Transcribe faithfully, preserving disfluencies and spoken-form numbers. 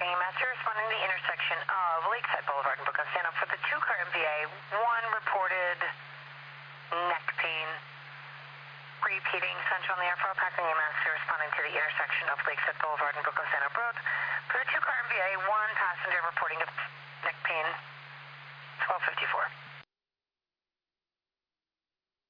Parking E M S, you're responding to the intersection of Lakeside Boulevard and Brooklyn. Stand up for the two-car M V A. One reported neck pain. Repeating, Central on the air for Parking E M S, you're responding to the intersection of Lakeside Boulevard and Brooklyn Stand Up Road. For the two-car M V A, one passenger reporting neck pain, twelve fifty-four.